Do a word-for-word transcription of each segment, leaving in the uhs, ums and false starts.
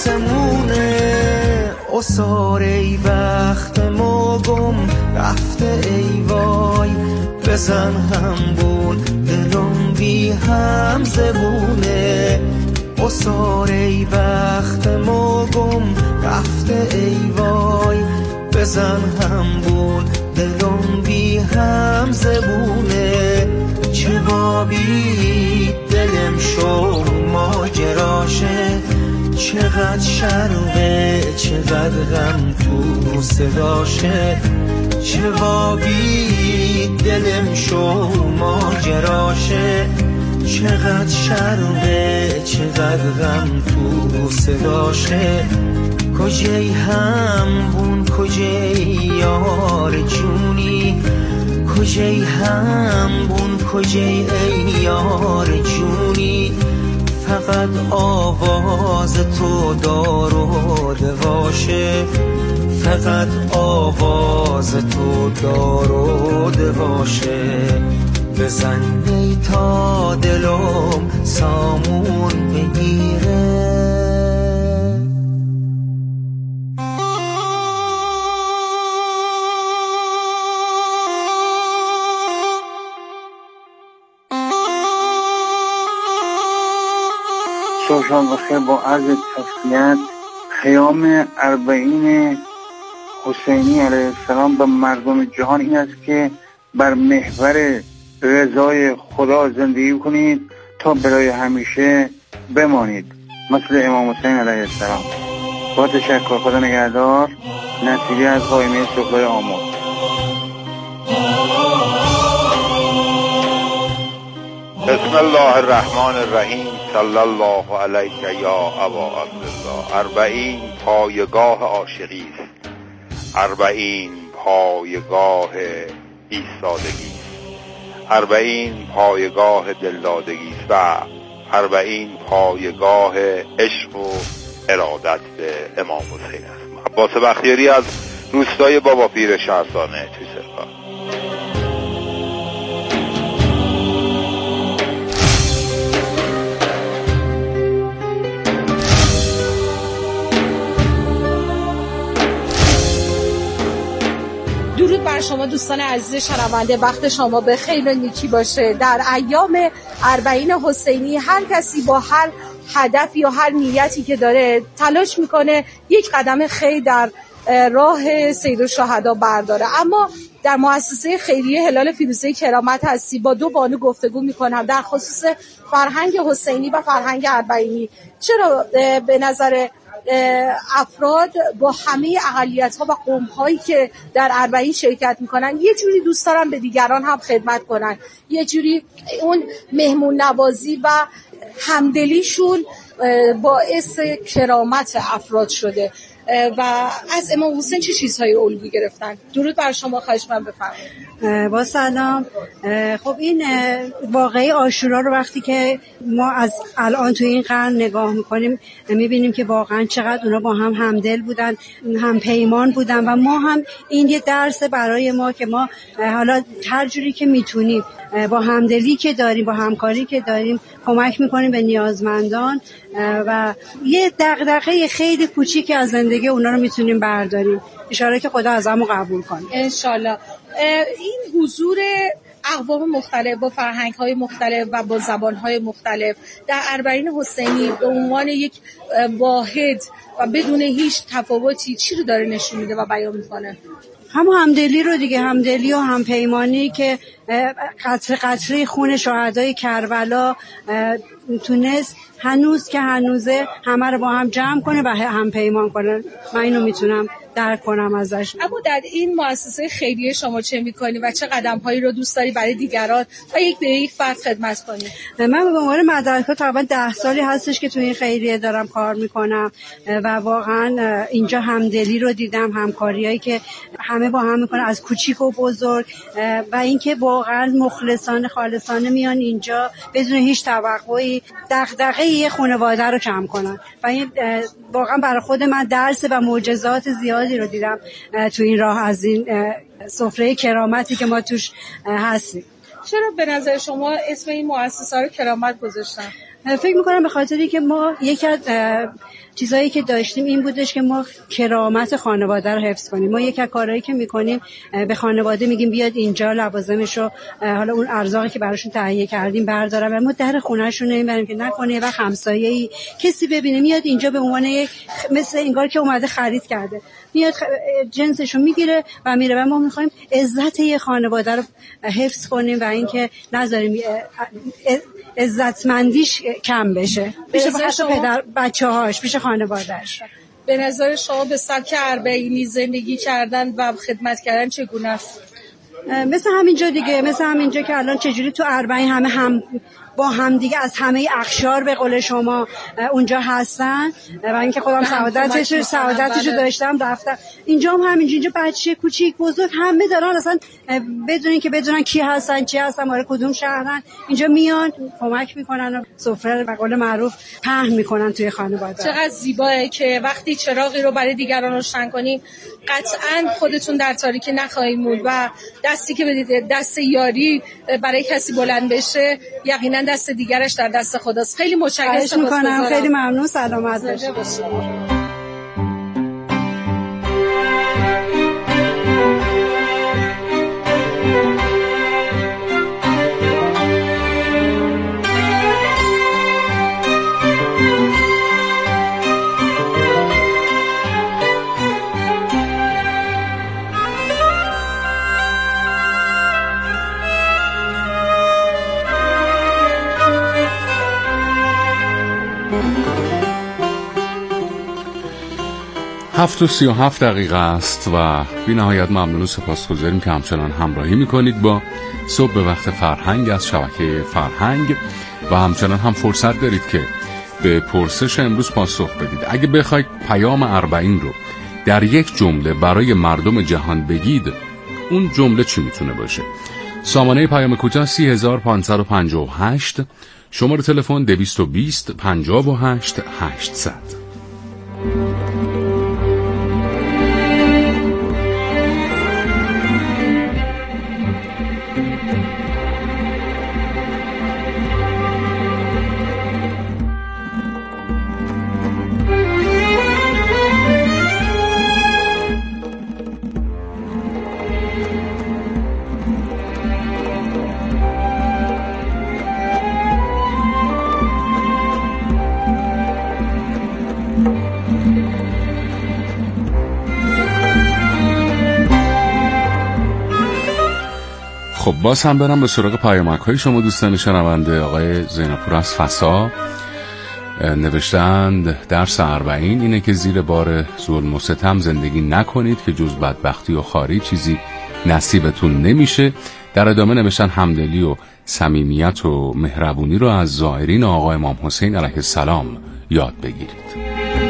آسمونه اسار ای بخت ما گم رفته ای وای بزن هم بود دلم بی هم زبونه اسار ای بخت ما گم رفته ای وای بزن هم بود دلم بی هم زبونه چه بابی دلم شو ماجراشه چقدر شرقه چقدر غم تو صداشه چه بابی دلم شو ماجراشه چقدر شرقه چقدر غم تو صداشه کجای هم بون کجای یار جونی کجای هم بون کجای ای یار جونی فقط آواز تو دار و دواشه فقط آواز تو دار و دواشه بزن ای تا دلم سامون بگیره صبحشان بخیر. با عرض تسلیت خیام اربعین حسینی علیه السلام به مردم جهان این است که بر محور رضای خدا زندگی کنید تا برای همیشه بمانید مثل امام حسین علیه السلام. با تشکر. خدا نگهدار. نصیری از قائمه سفره آمود. بسم الله الرحمن الرحیم. صلی الله علیک یا ابا عبدالله. اربعین پایگاه عاشقی است، اربعین پایگاه ایستادگی است، اربعین پایگاه دلدادگی است و اربعین پایگاه عشق و ارادت به امام حسین است. عباس بختیاری از روستای بابا پیر شهرستانه توی سرکار. درود بر شما دوستان عزیز شنونده، وقت شما به خیر و نیکی باشه. در ایام اربعین حسینی هر کسی با هر هدف یا هر نیتی که داره تلاش میکنه یک قدم خیر در راه سیدالشهدا برداره. اما در مؤسسه خیریه هلال فیروزه کرامت هستی با دو بانو گفتگو میکنم در خصوص فرهنگ حسینی و فرهنگ اربعینی. چرا به نظر افراد با همه اقلیت‌ها و قوم‌هایی که در اربعین شرکت میکنن یه جوری دوست دارن به دیگران هم خدمت کنن، یه جوری اون مهمون نوازی و همدلیشون باعث کرامت افراد شده و از امام حسین چه چیزهای الگو گرفتن؟ درود بر شما، خواهش من بفرمایید. با سلام. خب این واقعی عاشورا رو وقتی که ما از الان تو این قرن نگاه میکنیم میبینیم که واقعا چقدر اونا با هم همدل بودن، هم پیمان بودن و ما هم این یه درس برای ما که ما حالا هر جوری که میتونیم با همدلی که داریم، با همکاری که داریم کمک میکنیم به نیازمندان و یه دغدغه خیلی کوچیکی از زندگی اونا رو میتونیم برداریم. اشاره که خدا از همون قبول کنه انشالله. این حضور اقوام مختلف با فرهنگ‌های مختلف و با زبان‌های مختلف در اربعین حسینی به عنوان یک واحد و بدون هیچ تفاوتی چی رو داره نشون میده و بیان میکنه؟ همون همدلی رو دیگه، همدلی و همپیمانی که قطره قطره خون شهدای کربلا تونست هنوز که هنوزه همه رو با هم جمع کنه و هم پیمان کنه. من اینو میتونم درک کنم ازش. اما در این مؤسسه خیریه شما چه میکنی و چه قدم‌هایی رو دوست داری برای دیگران و یک به یک فرد خدمت کنی؟ من به عنوان مدرکا تقریبا ده سالی هستش که تو این خیریه دارم کار میکنم و واقعا اینجا همدلی رو دیدم، همکاریایی که همه با هم میکنن از کوچیک و بزرگ و اینکه واقعا مخلصانه خالصانه میان اینجا بدون هیچ توقعی دغدغه یه خانواده رو کم کنن و این واقعا برای خود من درس و معجزات زیادی رو دیدم تو این راه از این سفره کرامتی که ما توش هستیم. چرا به نظر شما اسم این مؤسسه رو کرامت گذاشتن؟ فکر میکنم به خاطری که ما یکی از چیزایی که داشتیم این بودش که ما کرامت خانواده رو حفظ کنیم. ما یکی از کارهایی که میکنیم به خانواده میگیم بیاد اینجا لوازمشو، حالا اون ارزاقی که براشون تهیه کردیم بردارن و ما در خونهشون نمیبریم که نکنه و همسایه‌ای کسی ببینه میاد اینجا به عنوان یک مثل انگار که اومده خرید کرده، میاد جنسشو میگیره و میره. و ما میخوایم عزت یه خانواده رو حفظ کنیم و اینکه نذاریم عزتمندیش کم بشه پیش حتی پدر بچه‌هاش، پیش خانواده‌اش. به نظر شما به سبک اربعینی زندگی کردن و خدمت کردن چگونه است؟ مثل همینجا دیگه، مثل همینجا که الان چجوری تو اربعین همه هم با هم دیگه از همه اخشار به قول شما اونجا هستن و اینکه خودم سعادتش سعادتش رو داشتم رفتم اینجا هم همینجا، اینجا بچه کوچیک بزرگ همه دارن اصلا بدون اینکه بدونن کی هستن چی هستن ماره کدوم شهرن اینجا میان کمک میکنن و سفره به قول معروف پهن میکنن توی خانواده. چقدر زیباه که وقتی چراغی رو برای دیگران روشن کنیم قطعاً خودتون در تاریکی نخواهید موند و دستی که بدید دست یاری برای کسی بلند بشه یقینا دست دیگرش در دست خداست. خیلی متشکرم، خیلی ممنون، سلامت باشید. هفت و سی و هفت دقیقه است و بی نهایت ممنون و سپاسگزاریم که همچنان همراهی میکنید با صبح به وقت فرهنگ از شبکه فرهنگ و همچنان هم فرصت دارید که به پرسش امروز پاسخ بدید. اگه بخواید پیام اربعین رو در یک جمله برای مردم جهان بگید اون جمله چی میتونه باشه؟ سامانه پیام کوتاه سی هزار پانصد و پنجاه و هشت، شماره تلفن دویست و بیست پنجاه و هشت هشتصد. خب باز هم برم به سراغ پیامک های شما دوستان شنونده. آقای زیناپور از فسا نوشتند درس اربعین اینه که زیر بار ظلم و ستم زندگی نکنید که جز بدبختی و خاری چیزی نصیبتون نمیشه. در ادامه نوشتن همدلی و صمیمیت و مهربونی رو از زائرین آقا امام حسین علیه السلام یاد بگیرید.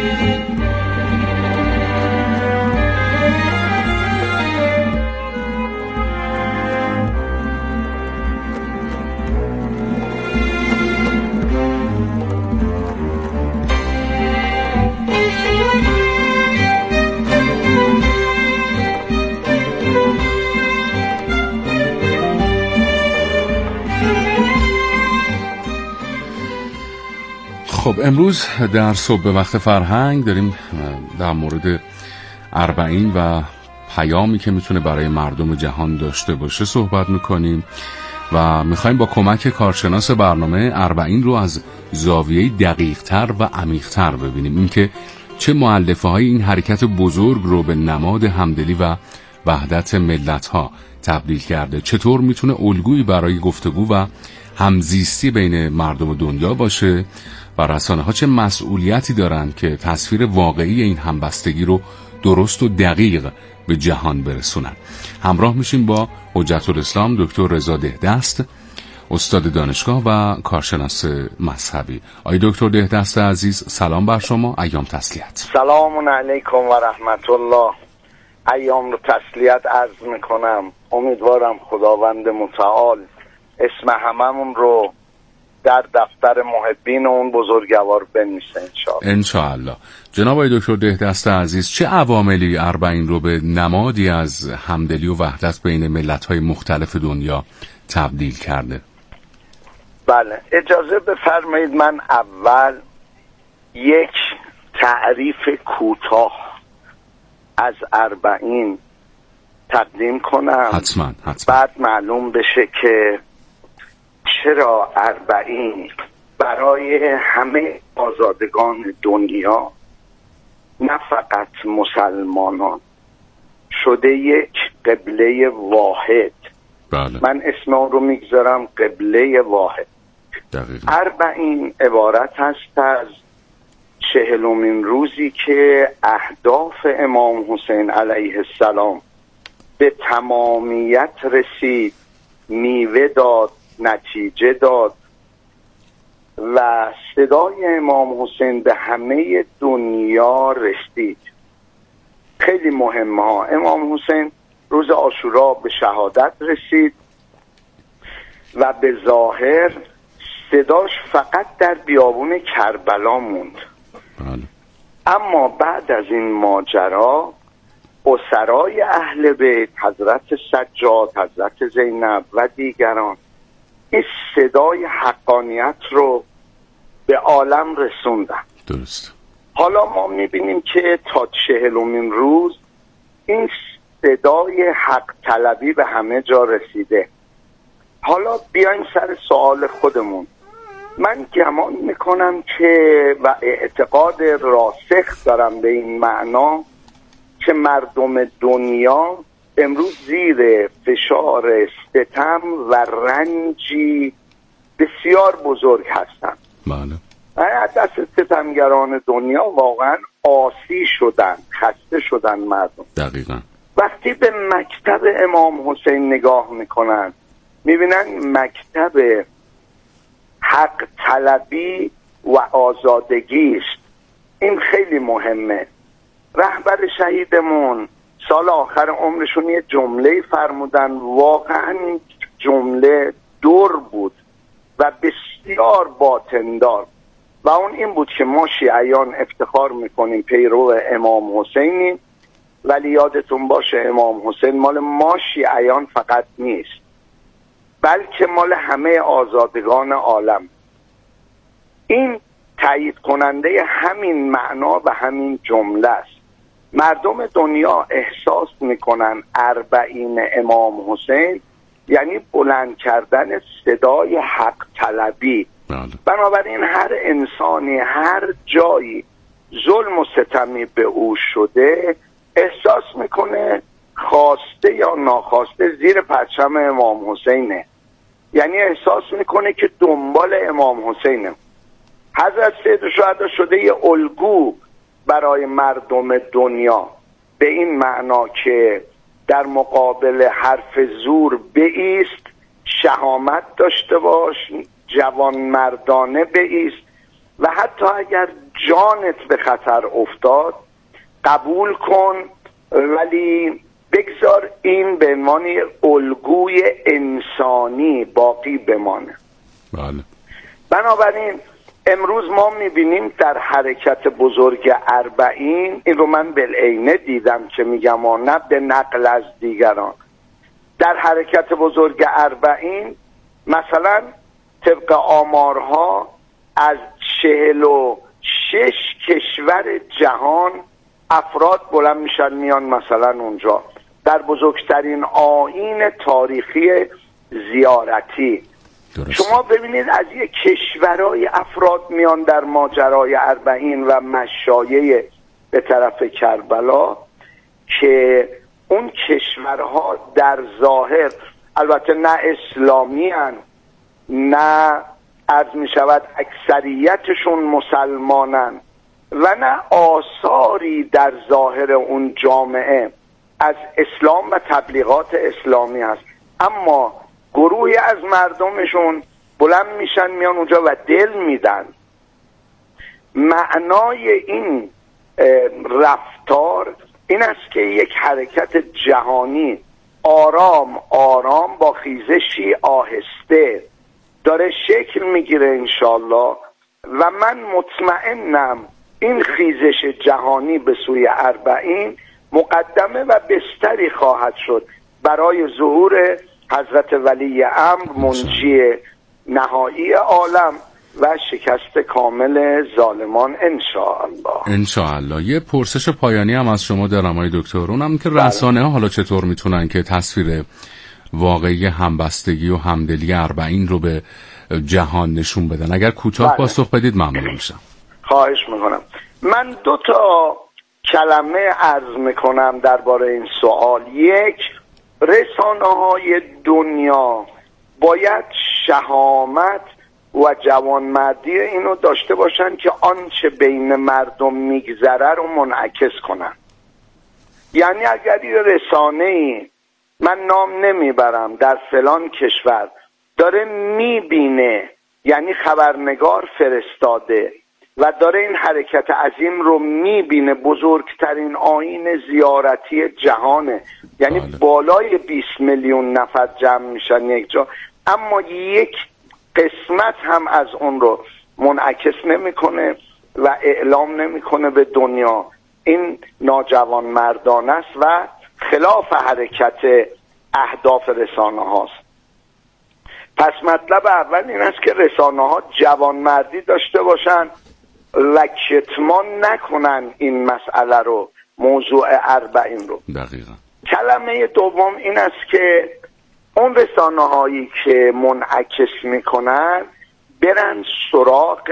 خب امروز در صبح به وقت فرهنگ داریم در مورد اربعین و پیامی که میتونه برای مردم جهان داشته باشه صحبت میکنیم و میخوایم با کمک کارشناس برنامه اربعین رو از زاویه دقیق تر و عمیق تر ببینیم، اینکه چه مؤلفه های این حرکت بزرگ رو به نماد همدلی و وحدت ملت ها تبدیل کرده، چطور میتونه الگویی برای گفتگو و همزیستی بین مردم دنیا باشه و رسانه ها چه مسئولیتی دارن که تصویر واقعی این همبستگی رو درست و دقیق به جهان برسونن. همراه میشیم با حجت الاسلام دکتر رضا دهدست، استاد دانشگاه و کارشناس مذهبی. آقای دکتر دهدست عزیز سلام بر شما، ایام تسلیت. سلام علیکم و رحمت الله. ایام رو تسلیت عرض میکنم. امیدوارم خداوند متعال اسم هممون رو در دفتر محبین اون بزرگوار بنویسه انشاءالله. انشاءالله. جناب آقای دکتر دهدست عزیز، چه عواملی اربعین رو به نمادی از همدلی و وحدت بین ملت‌های مختلف دنیا تبدیل کرده؟ بله، اجازه بفرمایید من اول یک تعریف کوتاه از اربعین تقدیم کنم. حتما حتما. بعد معلوم بشه که چرا اربعین برای همه آزادگان دنیا، نه فقط مسلمانان، شده یک قبله واحد. بله. من اسم اون رو میگذارم قبله واحد. دقیقا. اربعین عبارت هست از چهلمین روزی که اهداف امام حسین علیه السلام به تمامیت رسید، میوه داد، نتیجه داد و صدای امام حسین به همه دنیا رسید. خیلی مهمه ها. امام حسین روز عاشورا به شهادت رسید و به ظاهر صداش فقط در بیابون کربلا موند. بله. اما بعد از این ماجرا اسرای اهل بیت، حضرت سجاد، حضرت زینب و دیگران، این صدای حقانیت رو به عالم رسوندن. درست. حالا ما میبینیم که تا چهلمین روز این صدای حق طلبی به همه جا رسیده. حالا بیایم سر سوال خودمون. من گمان میکنم که و اعتقاد راسخ دارم به این معنا که مردم دنیا امروز زیر فشار ستم و رنجی بسیار بزرگ هستند. بله. دست ستمگران دنیا واقعا آسی شدن، خسته شدن مردم. دقیقا. وقتی به مکتب امام حسین نگاه میکنن میبینن مکتب حق طلبی و آزادگی است. این خیلی مهمه. رهبر شهیدمون سال آخر عمرشون یه جمله فرمودن، واقعا این جمله دور بود و بسیار باطندار و اون این بود که ما شیعیان افتخار میکنیم پیرو امام حسینیم، ولی یادتون باشه امام حسین مال ما شیعیان فقط نیست، بلکه مال همه آزادگان عالم. این تایید کننده همین معنا و همین جمله است. مردم دنیا احساس میکنن اربعین امام حسین یعنی بلند کردن صدای حق طلبی. بله. بنابراین هر انسانی هر جایی ظلم و ستمی به او شده احساس میکنه خواسته یا ناخواسته زیر پرچم امام حسینه، یعنی احساس میکنه که دنبال امام حسینه. حضرت سید الشهدا شده یه الگو برای مردم دنیا به این معنا که در مقابل حرف زور بایست، شهامت داشته باش، جوان مردانه بایست و حتی اگر جانت به خطر افتاد قبول کن، ولی بگذار این به عنوان الگوی انسانی باقی بمانه. بله. بنابراین امروز ما میبینیم در حرکت بزرگ اربعین، این رو من بالعینه دیدم که میگم و نه به نقل از دیگران، در حرکت بزرگ اربعین مثلا طبق آمارها از چهل و شش کشور جهان افراد بلند میشن میان مثلا اونجا در بزرگترین آیین تاریخی زیارتی. درست. شما ببینید از یک کشورهای افراد میان در ماجرای اربعین و مشایع به طرف کربلا که اون کشورها در ظاهر البته نه اسلامی هن، نه عرض می شود اکثریتشون مسلمانن و نه آثاری در ظاهر اون جامعه از اسلام و تبلیغات اسلامی هست، اما گروهی از مردمشون بلند میشن میان اونجا و دل میدن. معنای این رفتار این است که یک حرکت جهانی آرام آرام با خیزشی آهسته داره شکل میگیره انشالله و من مطمئنم این خیزش جهانی به سوی اربعین مقدمه و بستری خواهد شد برای ظهور حضرت ولی امر منجی نهایی عالم و شکست کامل ظالمان انشاءالله. انشاءالله. یه پرسش پایانی هم از شما دارم آقای دکتر، اونم که رسانه ها حالا چطور میتونن که تصویر واقعی همبستگی و همدلی اربعین رو به جهان نشون بدن؟ اگر کوتاه پاسخ بدید ممنون میشم. خواهش میکنم. من دو تا کلمه عرض میکنم درباره این سوال. یک، رسانه‌های دنیا باید شهامت و جوانمردی اینو داشته باشن که آنچه بین مردم میگذره رو منعکس کنن. یعنی اگر یه رسانه‌ای، من نام نمیبرم، در فلان کشور داره میبینه، یعنی خبرنگار فرستاده و داره این حرکت عظیم رو میبینه، بزرگترین آیین زیارتی جهانه، یعنی بله. بالای بیست میلیون نفر جمع میشن یک جا، اما یک قسمت هم از اون رو منعکس نمیکنه و اعلام نمیکنه به دنیا. این ناجوان مردانه است و خلاف حرکت اهداف رسانه هاست. پس مطلب اول این است که رسانه ها جوانمردی داشته باشن و کتمان نکنن این مسئله رو، موضوع اربعین رو. دقیقا. کلمه دوم این است که اون رسانه هایی که منعکس میکنن برن سراغ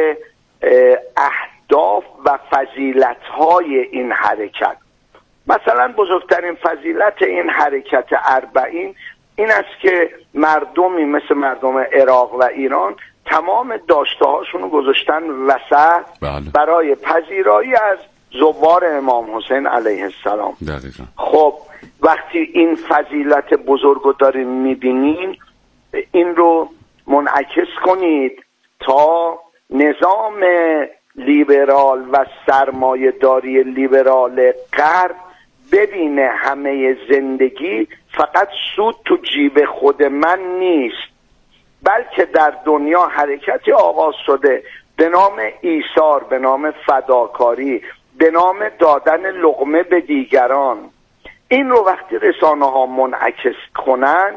اهداف و فضیلت های این حرکت. مثلا بزرگترین فضیلت این حرکت اربعین این است که مردمی مثل مردم عراق و ایران تمام داشته هاشون رو گذاشتن وسط بله. برای پذیرایی از زوار امام حسین علیه السلام. دقیقا. خب وقتی این فضیلت بزرگ رو دارین میبینین، این رو منعکس کنید تا نظام لیبرال و سرمایه داری لیبرال غرب ببینه همه زندگی فقط سود تو جیب خود من نیست، بلکه در دنیا حرکتی آغاز شده به نام ایثار، به نام فداکاری، به نام دادن لقمه به دیگران. این رو وقتی رسانه ها منعکس کنن،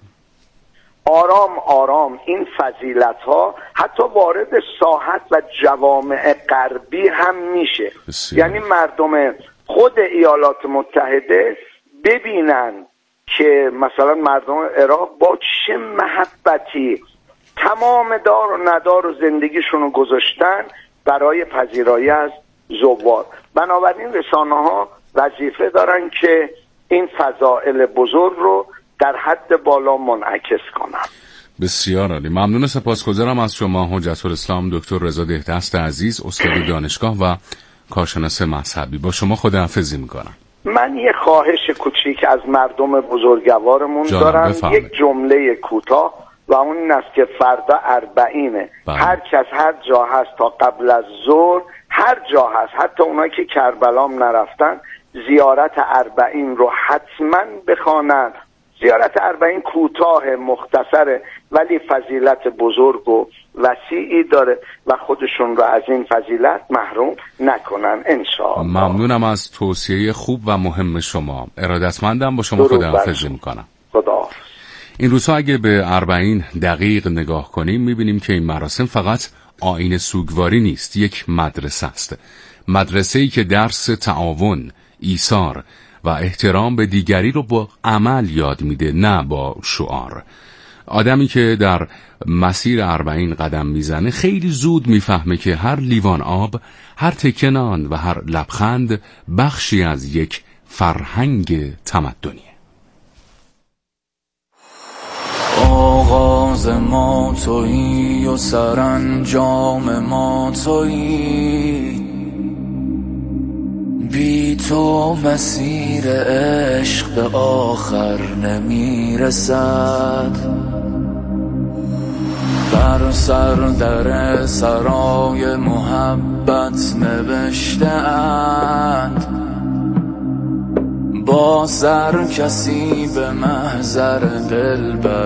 آرام آرام این فضیلت ها حتی وارد ساحت و جوامع غربی هم میشه. بسیار. یعنی مردم خود ایالات متحده ببینن که مثلا مردم عراق با چه محبتی تمام دار و ندار و زندگیشون رو گذاشتن برای پذیرایی از زوار. بنابراین رسانه ها وظیفه دارن که این فضائل بزرگ رو در حد بالا منعکس کنن. بسیار عالی. ممنون، سپاسگزارم از شما حجت الاسلام دکتر رضا دهدست عزیز، استاد دانشگاه و کارشناس مذهبی. با شما خداحافظی میکنم. من یه خواهش کوچیک از مردم بزرگوارمون دارم، بفرمید. یک جمله کوتاه و اون این است که فردا اربعینه. بله. هر کس هر جا هست تا قبل از ظهر، هر جا هست، حتی اونایی که کربلام نرفتن، زیارت اربعین رو حتما بخوانن. زیارت اربعین کوتاه، مختصره، ولی فضیلت بزرگ و وسیعی داره و خودشون رو از این فضیلت محروم نکنن انشاءالله. ممنونم از توصیه خوب و مهم شما. ارادتمندم. با شما خداحافظی میکنم. خدا. این روزها اگه به اربعین دقیق نگاه کنیم میبینیم که این مراسم فقط آیین سوگواری نیست، یک مدرسه است. مدرسه‌ای که درس تعاون، ایثار و احترام به دیگری رو با عمل یاد میده، نه با شعار. آدمی که در مسیر اربعین قدم میزنه خیلی زود میفهمه که هر لیوان آب، هر تکه نان و هر لبخند بخشی از یک فرهنگ تمدنیه. آغاز ما تویی و سرانجام ما تویی، بی تو مسیر عشق به آخر نمیرسد. بر سر در سرای محبت نوشته اند، با سر کسی به محضر دل بر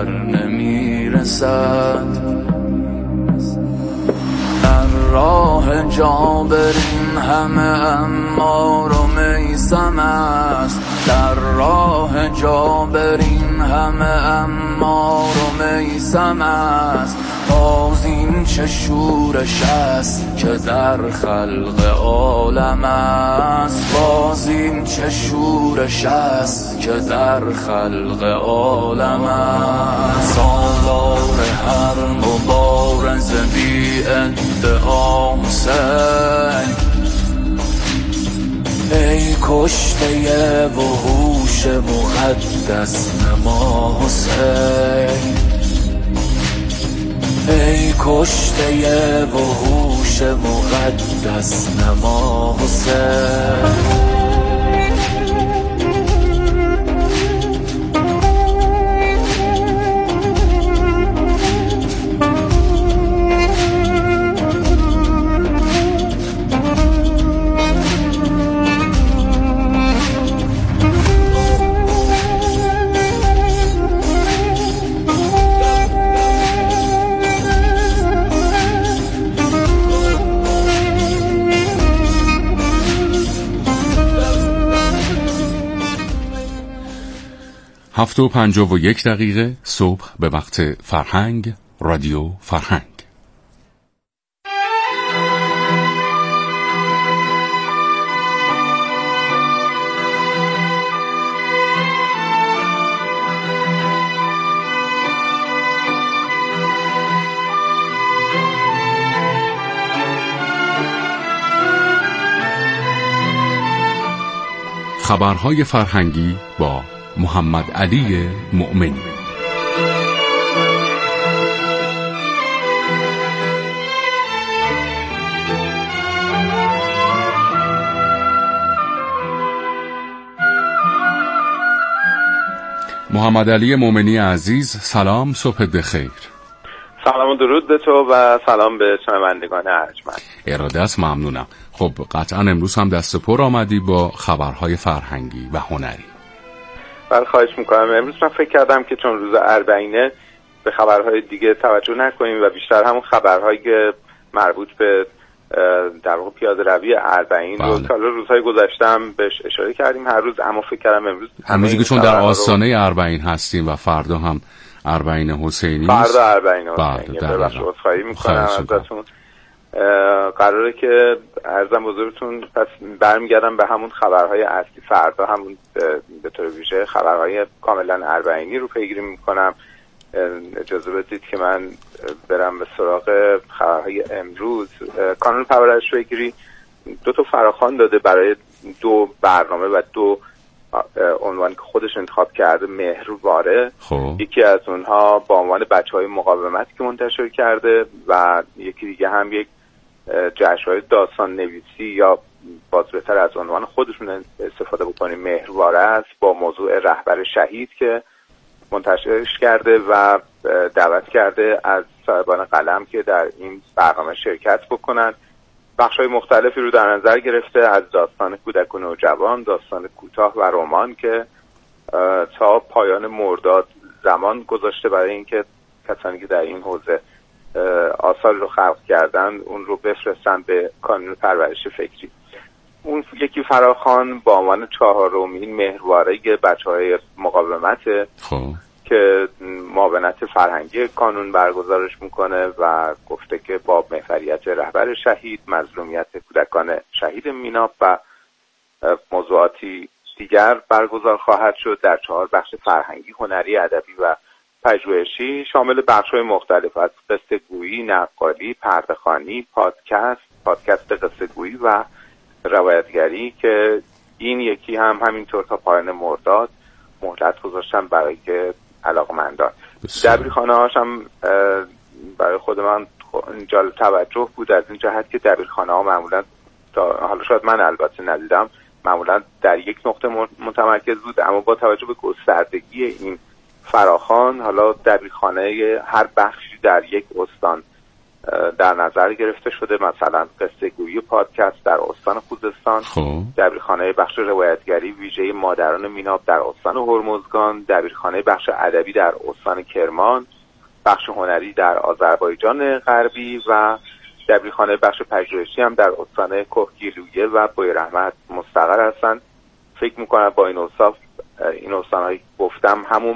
نمیرسد. در راه جابرین همه امار و میسم است، در راه جابرین همه امار و میسم است، باز این چه شورش است که در خلق عالم است، باز این چه شورش است که در خلق عالم است. سالار هر مبارز بی ادعا حسین، ای کشته وحوش مقدس نما حسین، ای کشته وحوش مقدس نما حسین. هفت و پنجاه و یک دقیقه صبح به وقت فرهنگ، رادیو فرهنگ. خبرهای فرهنگی با محمد علی مؤمنی. محمد علی مؤمنی عزیز، سلام، صبح بخیر. سلام و درود به تو و سلام به شنوندگان ارجمند. اراده است، ممنونم. خب قطعا امروز هم دست پر آمدی با خبرهای فرهنگی و هنری. بله خواهش میکنم. امروز من فکر کردم که چون روز اربعینه به خبرهای دیگه توجه نکنیم و بیشتر همون خبرهایی که مربوط به در واقع پیاده روی اربعین رو که حالا روزهای گذشته هم بهش اشاره کردیم هر روز، اما فکر کردم امروز امروزی که چون در آستانه اربعین هستیم و فردا هم اربعین حسینی فردا اربعین حسینی ببخش عذرخواهی میکنم ازتون. قراره که عرضم بزرگتون پس برمیگردم به همون خبرهای اصلی فردا، همون به طور ویژه خبرهای کاملا اربعینی رو پیگیری میکنم. اجازه بدید که من برم به سراغ خبرهای امروز. کانون پرورش بگیری دو تا فراخوان داده برای دو برنامه و دو عنوان که خودش انتخاب کرده مهرواره. خوب. یکی از اونها با عنوان بچهای مقاومت که منتشر کرده و یکی دیگه هم یک جشن‌های داستان نویسی یا باز بهتر از عنوان خودشون استفاده بکنیم مهرواره است، با موضوع رهبر شهید که منتشرش کرده و دعوت کرده از صاحبان قلم که در این برنامه شرکت بکنن. بخش‌های مختلفی رو در نظر گرفته، از داستان کودک و نوجوان، داستان کوتاه و رمان که تا پایان مرداد زمان گذاشته برای اینکه کسانی که در این حوزه آثار رو خلق کردن اون رو بفرستن به کانون پرورش فکری. اون یکی فراخوان با عنوان چهارمین مهرواره بچه‌های مقاومت که معاونت فرهنگی کانون برگزارش میکنه و گفته که با محوریت رهبر شهید، مظلومیت کودکان شهید میناب و موضوعاتی دیگر برگزار خواهد شد در چهار بخش فرهنگی، هنری، ادبی و پژوهشی، شامل بخش‌های مختلف از قصه گویی، نقالی، پرده‌خوانی، پادکست، پادکست قصه گویی و روایتگری که این یکی هم همینطور تا پایان مرداد مهلت گذاشتن برای که علاقمندان. دبیرخانه‌هاش هم برای خود من جالب توجه بود از این جهت که دبیرخانه‌ها معمولا حالا شاید من البته ندیدم معمولا در یک نقطه متمرکز بود، اما با توجه به گستردگی این فراخوان حالا دبیرخانه هر بخشی در یک استان در نظر گرفته شده. مثلا قصه گویی پادکست در استان خوزستان، دبیرخانه بخش روایتگری ویژه مادران میناب در استان هرمزگان، دبیرخانه بخش ادبی در استان کرمان، بخش هنری در آذربایجان غربی و دبیرخانه بخش پژوهشی هم در استان کهگیلویه و بویرحمت مستقر هستند. فکر میکنم با این اوصاف این استان‌هایی گفتم همون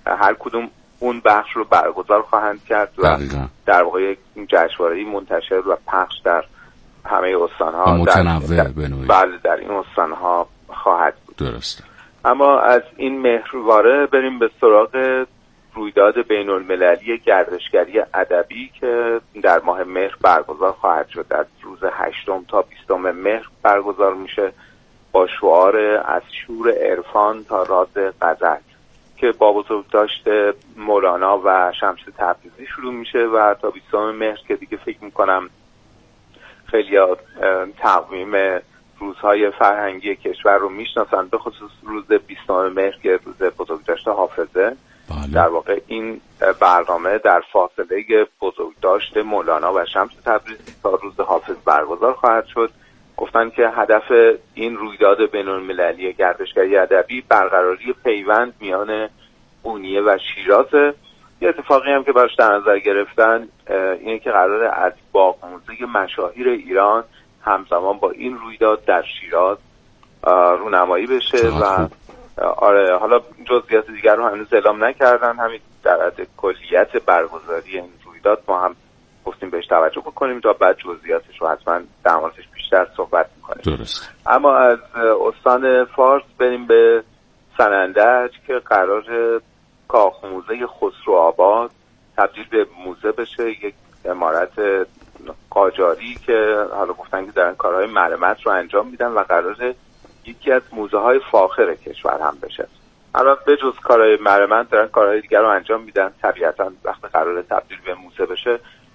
هر کدوم اون بخش رو برگزار خواهند کرد و دقیقا. در واقع این جشنواره‌ای منتشر و پخش در همه استان‌ها متنوع به نوعی. بله در این استان‌ها خواهد بود. درسته. اما از این مهرواره بریم به سراغ رویداد بین‌المللی گردشگری ادبی که در ماه مهر برگزار خواهد شد. از روز هشتم تا بیستم مهر برگزار میشه با شعار از شور عرفان تا راز غزل که با بزرگداشت مولانا و شمس تبریزی شروع میشه و تا بیستم مهر که دیگه فکر میکنم خیلی تقویم روزهای فرهنگی کشور رو میشناسن، به خصوص روز بیستم مهر که روز بزرگداشت حافظه. بله. در واقع این برنامه در فاصله بزرگداشت مولانا و شمس تبریزی تا روز حافظ برگزار خواهد شد. گفتن که هدف این رویداد بین‌المللی گردشگری ادبی برقراری پیوند میان قونیه و شیراز. یه اتفاقی هم که براش در نظر گرفتن اینه که قراره از باغ‌موزه مشاهیر ایران همزمان با این رویداد در شیراز رونمایی بشه و آره حالا جزئیات دیگر رو هنوز اعلام نکردن. همین در حد کلیت برگزاری این رویداد ما هم گفتیم بهش توجه بکنیم تا بعد جزئیاتش رو حتما در موردش بیشتر صحبت می‌کنیم. درست. اما از استان فارس بریم به سنندج که قرار کاخ موزه خسروآباد تبدیل به موزه بشه، یک عمارت قاجاری که حالا گفتن که دارن کارهای مرمت رو انجام میدن و قراره یکی از موزه های فاخر کشور هم بشه. الان به جز کارهای مرمت دارن کارهای دیگر رو انجام میدن. طبیعتا وقتی قراره تبدیل به موزه بشه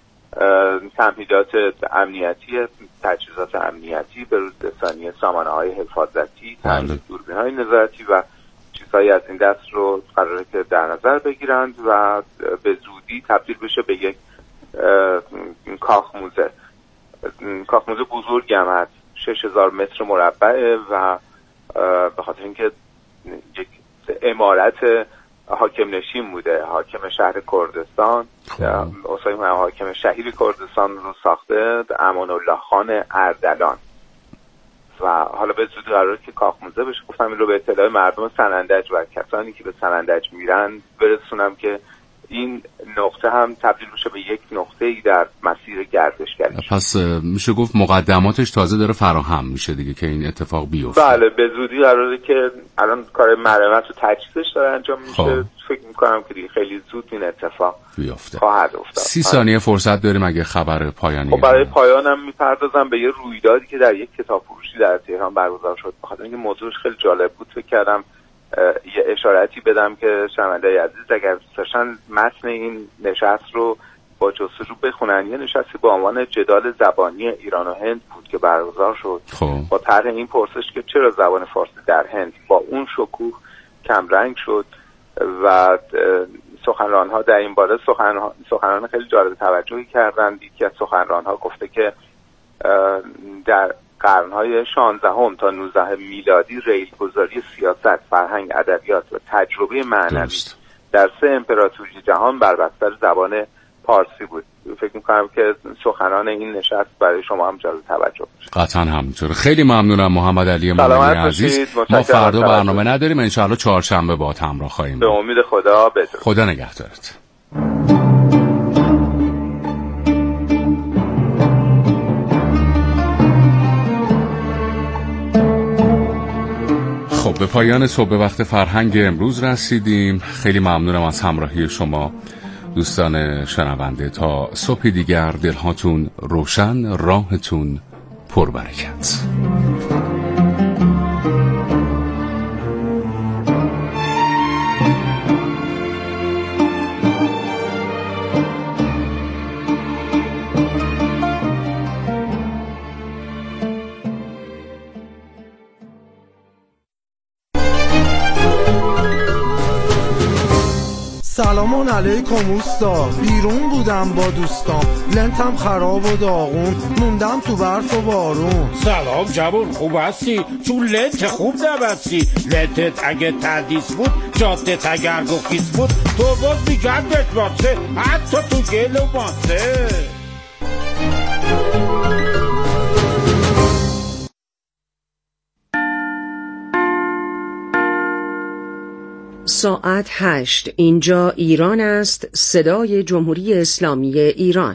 تمهیدات امنیتی، تجهیزات امنیتی، بروزرسانی سامانه های حفاظتی، دوربین های نظارتی و چیزهایی از این دست رو قراره که در نظر بگیرند و به زودی تبدیل بشه به یک کاخ موزه. کاخ موزه بزرگ هم هست، شش هزار متر مربعه و به خاطر اینکه یک عمارت حاکم نشین بوده، حاکم شهر کردستان اصلا حاکم شهری کردستان رو ساخته امان الله خان اردلان و حالا به زودی قراره که کاخ موزه بشه. گفتم این رو به اطلاع مردم سنندج و کسانی که به سنندج میرن برسونم که این نقطه هم تبدیل بشه به یک نقطه ای در مسیر گردشگری. پس میشه گفت مقدماتش تازه داره فراهم میشه دیگه که این اتفاق بیفته. بله به زودی قراره که الان کار مرمت و تجهیزش داره انجام میشه. خب. فکر میکنم که دیگه خیلی زود این اتفاق بیفته. خواهد افتاد. سی ثانیه فرصت داریم اگه خبر پایانی. خب برای پایانم میپردازم به یه رویدادی که در یک کتاب فروشی در تهران برگزار شد. بخاطر اینکه موضوعش خیلی جالب بود فکر کردم یه اشارتی بدم که شنونده‌های عزیز اگر دوستاشن متن این نشست رو با جستجو بخونن. یه نشستی با عنوان جدال زبانی ایران و هند بود که برگزار شد. خب. با طرح این پرسش که چرا زبان فارسی در هند با اون شکوه کم رنگ شد و سخنران‌ها در این باره سخن سخنران خیلی جالب توجهی کردند. یکی از سخنران‌ها گفته که در قرن‌های شانزدهم تا نوزدهم میلادی ریل‌گذاری سیاست، فرهنگ، ادبیات و تجربه معنوی در سه امپراتوری جهان بر بستر زبان پارسی بود. فکر می‌کنم که سخنان این نشست برای شما هم جالب توجه باشه. قطعاً همینطوره. خیلی ممنونم محمد علی مومنی عزیز. ما فردا برنامه نداریم، ان شاءالله چهارشنبه با همراه خواهیم. به امید خدا. بدرود. خدا نگهدارت. خب به پایان صبح وقت فرهنگ امروز رسیدیم. خیلی ممنونم از همراهی شما دوستان شنونده. تا صبح دیگر دلهاتون روشن، راهتون پربرکت. سلام علیکم اوستا، بیرون بودم با دوستام، لنتم خراب و داغون، موندم تو برف و بارون. سلام جوون، خوب هستی؟ چون لنت خوب نبستی. لنتت اگه تردیس بود، جادت اگر گفیس بود، تو باز میگردت باسه، حتی تو گل و ماسه. ساعت هشت. اینجا ایران است، صدای جمهوری اسلامی ایران.